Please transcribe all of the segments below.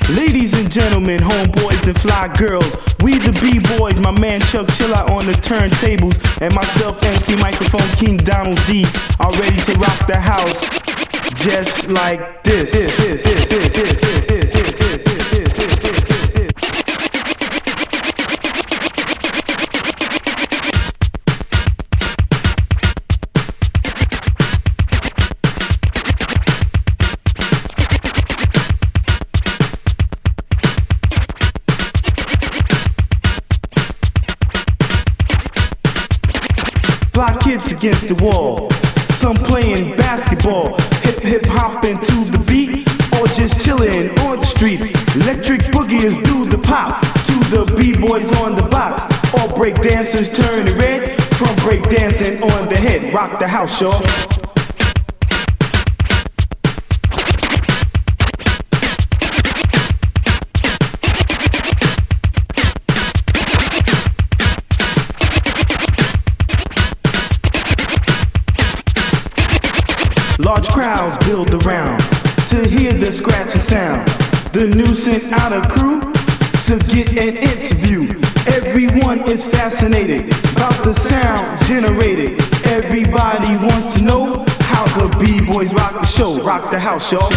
Ladies and gentlemen, homeboys and fly girls, we the B-boys, my man Chuck Chilla on the turntables, and myself, MC Microphone King Donald D, are ready to rock the house just like this. Fly kids against the wall, some playing basketball, hip hopping to the beat, or just chillin' on the street. Electric boogies do the pop to the B-boys on the box. All break dancers turn red from break dancing on the head. Rock the house, y'all. Large crowds build around to hear the scratching sound. The new sent out a crew to get an interview. Everyone is fascinated about the sound generated. Everybody wants to know how the B-boys rock the show. Rock the house, y'all.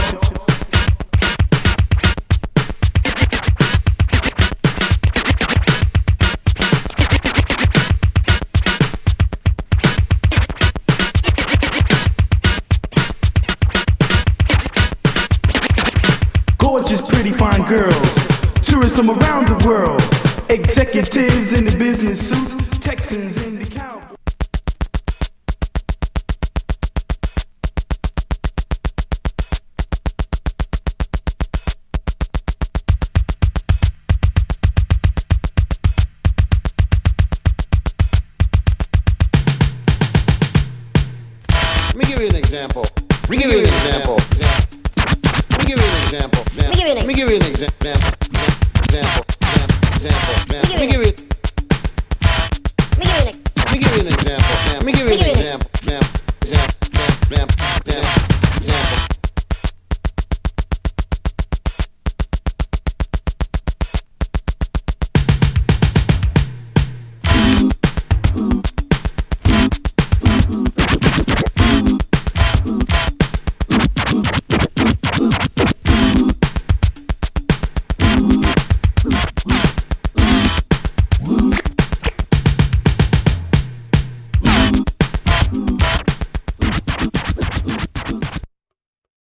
Gorgeous, pretty, fine girls, tourists from around the world, executives in the business suits, Texans in the cowboys. Let me give you an example. Let me give you an example. Let me give you an example. Let me give you an example. Let me give you